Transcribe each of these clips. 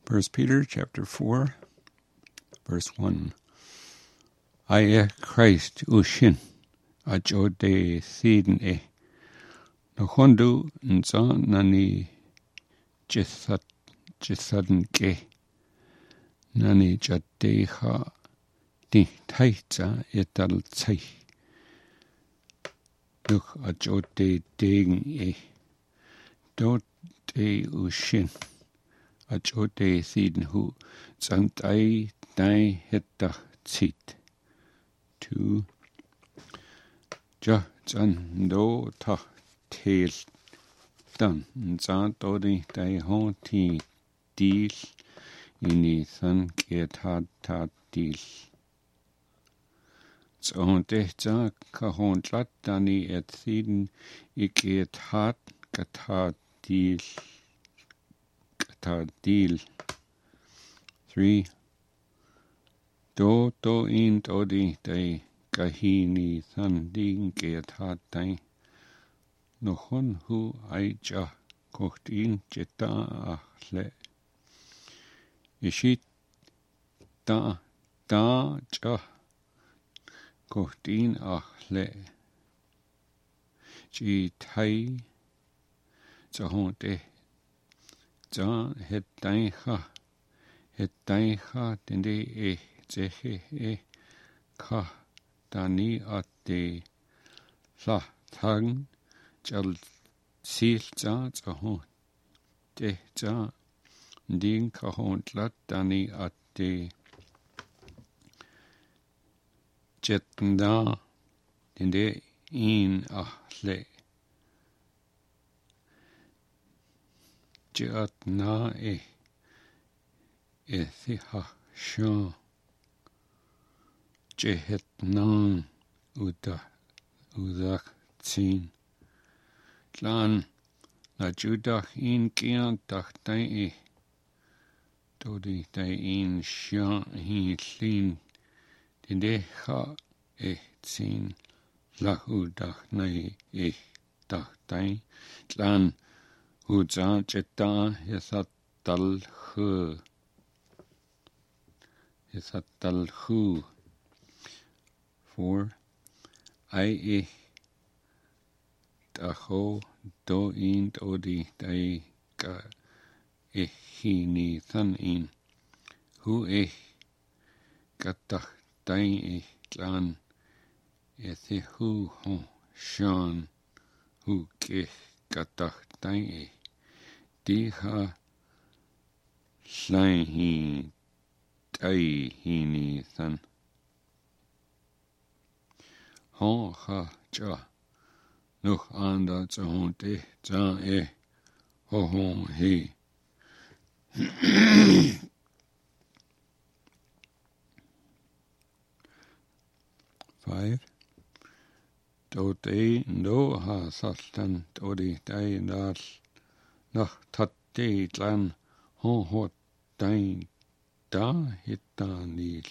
1 Peter chapter 4, verse 1. I Christ ushin, ajo de thiden no hondu nza nani jithaden ke, nani jadeha di taita etal tsai. Nuch ajo de degen do de ushin. Ajo de thiden hu zant ai dai hetach zit. 2. Ja zan do tach tel dan zan do de hon ti dil ini san get ta dil. So de za ka hon lat dani et thiden get hat gata dil. 3. Do in do di kahini than ding get hat dai. No hon hu aija kocht in jeta achle. Ishit da ja kocht in achle. Ji tai za hon de za het dai ha den de zehe ka dani at de la tang jal sil za hon de za din ka hon lat dani at de jetna den de in achle. Jat na thiha shan jehet nan udach zin lan la judach in kian dach dai dodi dai in shan hi llin den de ha zin la udach nai dach dai lan Uza jeta yesat dal hu. 4. I daho do in odi dai ka hini than in. Hu gatach dai lan ethi hu hon shan hu gatach dai di ha llain hi dai hini than. Hon ha ja nuch anda za hon de za ho hon hi. 5. Do de no ha saltan do di dai dal nach tat de lan hon hot dai da hitanil.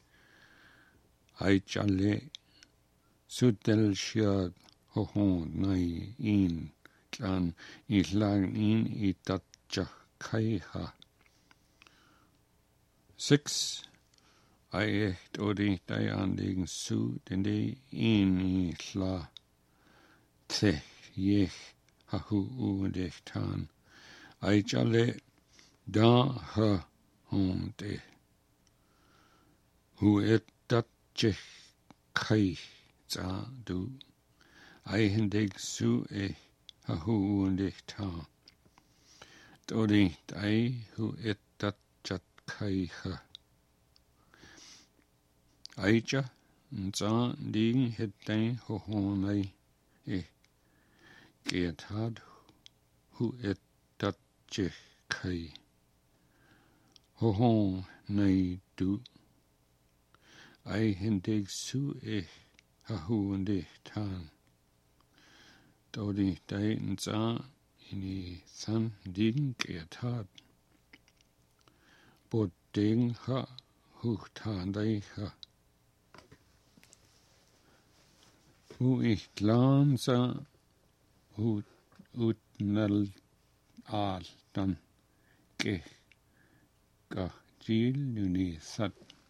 Ai chale sudel shad ho hon nai in lan lang in I tatja kai ha. 6. I odi dai anlegen su den de in la te ha hu de tan. Ai chale da ha hon de hu dat kai za du. Ai hendig su ha hu de tan. Dodi dai hu dat kai ha. Aija nza ding het dai ho honai get had hu dat kai ho hon nei du. Ai hendig su ha hu de tan. Dodi dai nza ini san ding get had. Bod ding ha hu tan dai ha. Hu lan sa hu utnal al dan ke ka jil nuni sat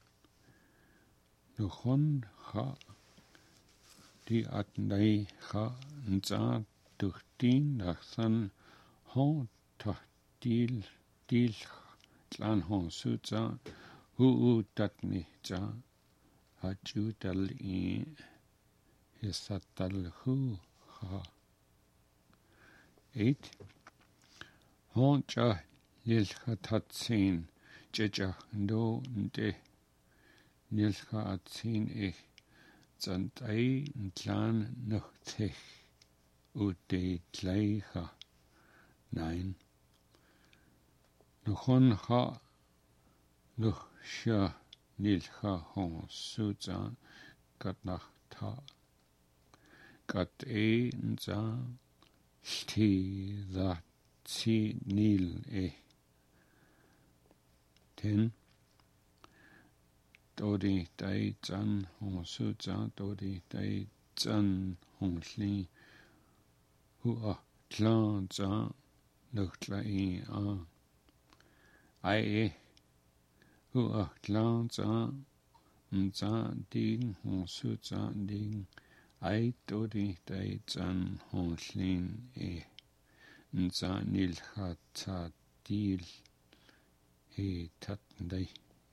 nukhon ha di at nei ha nza duchtin nachsan hon ta dil tlan hon sutza hu tatni za hajutal I hisatal hu ha 8 hon cha lilcha tatsin checha ndo nte nilcha atsin zantai ntlan nuchtech ute tleicha nein nuchon ha nuchsha nilcha hon suza kat nach ta kat nza sti za si nil 10 Dodi dai zan hong su za dodi dai zan hong li hu a tlan za nuchtla a ai hu a tlan za nza ding hong su za ding ai dodi dai zan hong lin nza nil hat ta dil tat dai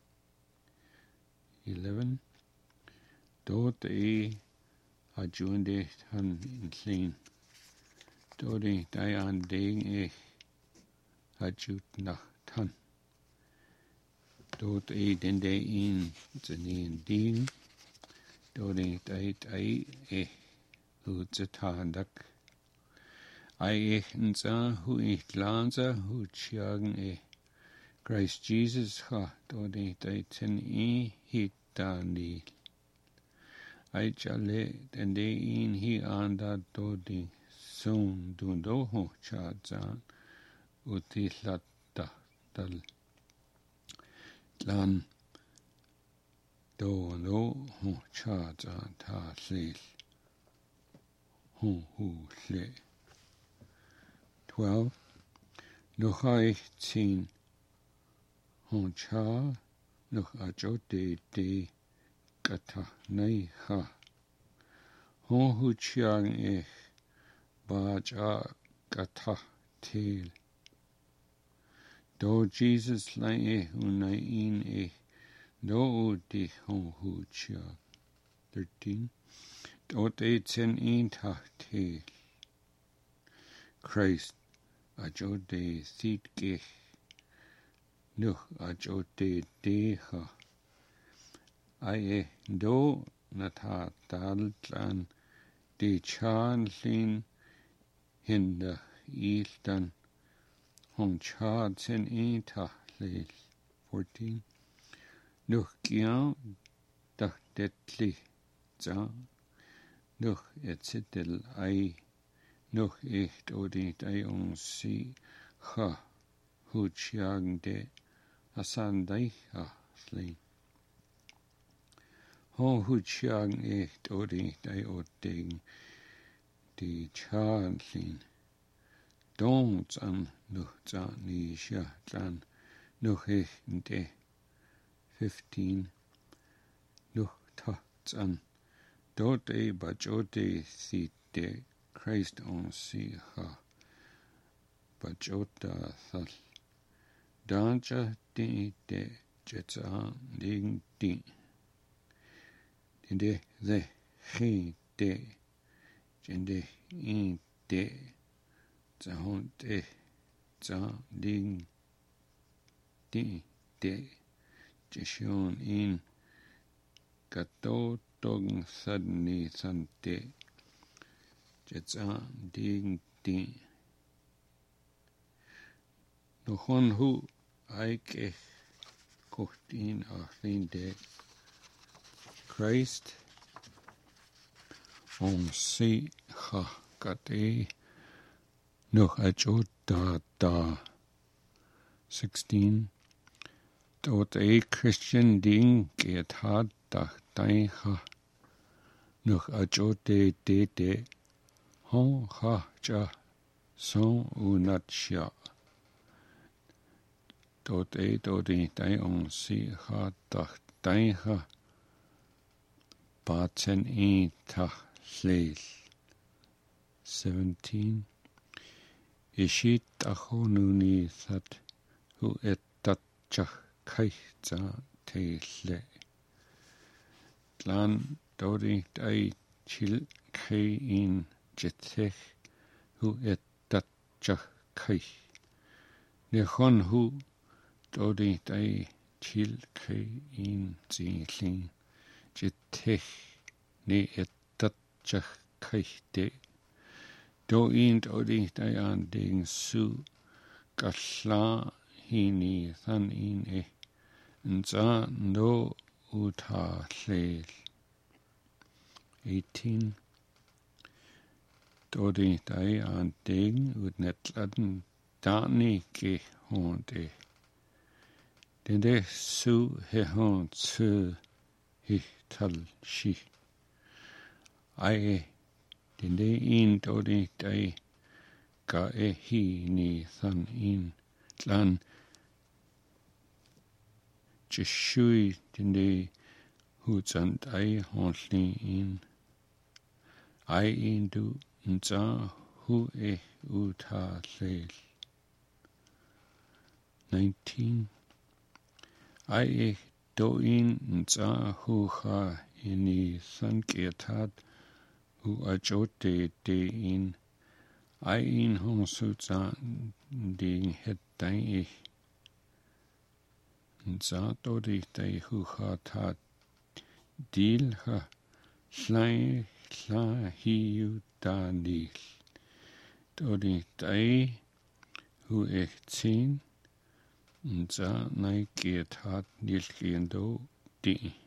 11 dort hajunde han clean dori dai an ding hajut nach tan dort den dai in zenen ding dori dai utzetandak ai nza hu lanza hu chiagen Christ Jesus ha dodi dai ten hitani ai chale den de in hi anda dodi son dundo ho cha zan uti latta dal lan do no ho cha zan ta sil hu le 12 no hai tin hon cha noch ajote de kata nei ha hon hu chiang ba cha kata til do Jesus lai unai in do di hon hu chia 13 do te ten in ta til Christ ajote sit ke nuch ajote deha ai do nata daltlan de chan lin hinda iltan hong cha ten ta lel 14 nuch kian detli za nuch etzitel ai nuch echt odit ai on si ha hu chiang de Hasan dai slin ho hu chiang odi dai ding di chan slin dong zan nu za ni sha zan nu de 15 nu ta zan dot ba jote si de Christ on si ha ba jota sal Danja de jetsa ding ding de he de jende in de za hon de za ding de jeshon in kato dong sadni sante jetsa ding ding no hon hu Aike kochtin achlin de Christ on si ha kate noch ajot da 16 dort Christian ding get hat da dai ha noch ajot de hon ha cha son unatcha dodi dai on si ha dach dai ha baten I tach lleil. 17. Ishit achonuni that hu etatchach kaita te le. Tlan dodi dai chil kei in jetech hu etatchach kai. Nechon hu dodi dai chil kei in zingling jetech ne etatchach kai te. Do in dodi dai an ding su galla hini than in nza no uta lleil. 18. Dodi dai an ding ud netladen dani ge honde. Den de su he hon tsu hi tal shi. Ai den de in dodi dai ga hi ni than in tlan Jeshui den de hutsand ai honli in. Ai in du nza hu uta lleil. 19. Ai do in nza hu ha ini sanketat hu ajote de in. Ai in hon sutsan ding het dai nza dodi dai hu ha ta dil ha llai hi da nil. Dodi dai hu tin nza nai get hat nil giendo di.